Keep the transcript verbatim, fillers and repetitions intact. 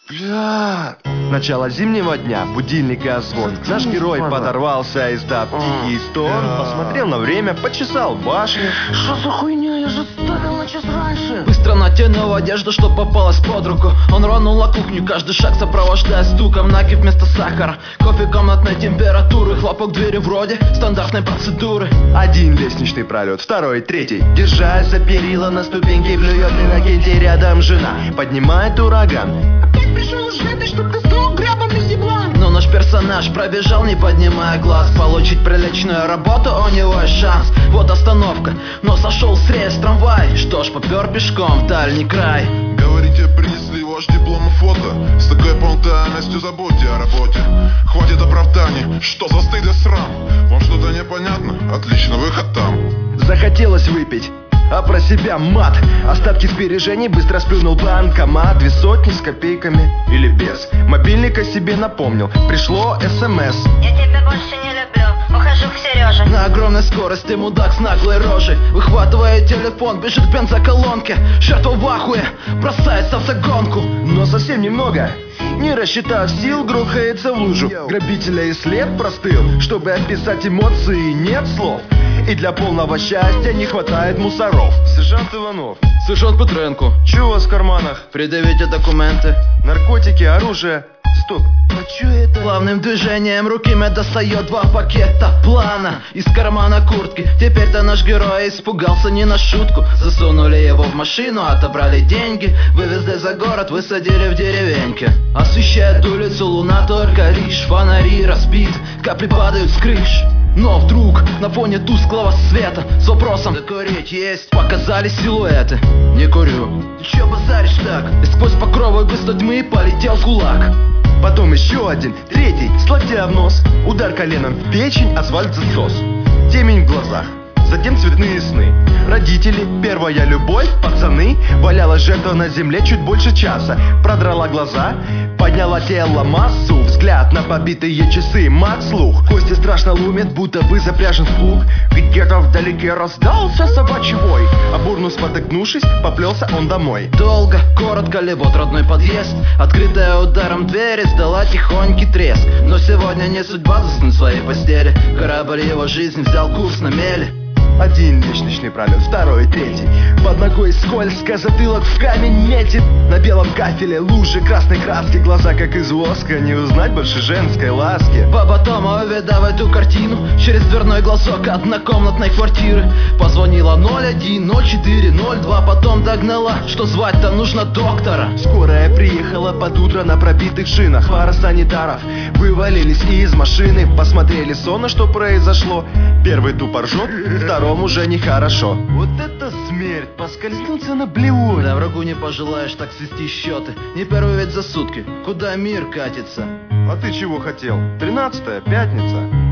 Бля. Начало зимнего дня, будильник и озвон. Наш герой подорвался, издав тихий стон. Посмотрел на время, почесал башню. Что за хуйня? Я же ставил на час раньше. Быстро натянул одежду, что попалась под руку. Он рванул на кухню, каждый шаг сопровождая стуком. Наки вместо сахара, кофе комнатной температуры. Хлопок двери вроде стандартной процедуры. Один лестничный пролет, второй, третий. Держась за перила на ступеньке, плюет Иннокентий, рядом жена. Поднимает ураган. Опять пришел уже ты, чтоб ты сдох, гребаный еблан. Но наш персонаж пробежал, не поднимая глаз. Получить приличную работу у него есть шанс. Вот остановка, но сошел с рельс трамвай. Что ж, попер пешком в дальний край. Говорите, принесли ваш диплом и фото. С такой пунктуальностью забудьте о работе. Хватит оправданий, что за стыд и срам. Вам что-то непонятно? Отлично, выход там. Захотелось выпить, а про себя мат. Остатки сбережений быстро сплюнул банкомат. Две сотни с копейками или без. Мобильника себе напомнил, пришло СМС. Я тебя больше не люблю, ухожу к Сереже. На огромной скорости мудак с наглой рожей выхватывает телефон, бежит к бензоколонке. Жертва в ахуе, бросается в загонку. Но совсем немного. Не рассчитав сил, грохается в лужу. Грабителя и след простыл. Чтобы описать эмоции, нет слов. И для полного счастья не хватает мусоров. Сержант Иванов. Сержант Петренко. Чё у вас в карманах? Предъявите документы. Наркотики, оружие. Стоп, а чё это? Плавным движением руки мне достает два пакета плана из кармана куртки. Теперь-то наш герой испугался не на шутку. Засунули его в машину, отобрали деньги. Вывезли за город, высадили в деревеньке. Освещает улицу луна только лишь. Фонари разбит, капли падают с крыш. Но вдруг на фоне тусклого света с вопросом «Закурить есть?» показали силуэты. Не курю. Ты чё базаришь так? И сквозь покровы густой тьмы полетел кулак. Потом еще один, третий, с локтя в нос. Удар коленом в печень, асфальт засос. Темень в глазах, затем цветные сны. Родители, первая любовь, пацаны. Валялась жертва на земле чуть больше часа. Продрала глаза, подняла тело массу. Взгляд на побитые часы, мат слух. Кости страшно ломят, будто бы запряжен в плуг. Где-то вдалеке раздался собачий вой. А бурно спотыкнувшись, поплелся он домой. Долго, коротко ли, вот родной подъезд. Открытая ударом дверь издала тихонький треск. Но сегодня не судьба заснуть в своей постели. Корабль его жизни взял курс на мели. Один лестничный пролет, второй, третий. Под ногой скользко, затылок в камень метит. На белом кафеле лужи красной краски. Глаза как из воска, не узнать больше женской ласки. Баба Тома, увидав эту картину, через дверной глазок однокомнатной квартиры позвонила ноль один ноль четыре ноль два. Потом догнала, что звать-то нужно доктора. Скорая приехала под утро на пробитых шинах. Пара санитаров вывалились из машины. Посмотрели сонно, что произошло. Первый тупо ржет, второй уже нехорошо. Вот это смерть, поскользнулся на блевоне. Да врагу не пожелаешь так свести счеты. Не первый ведь за сутки, куда мир катится. А ты чего хотел? Тринадцатая, пятница.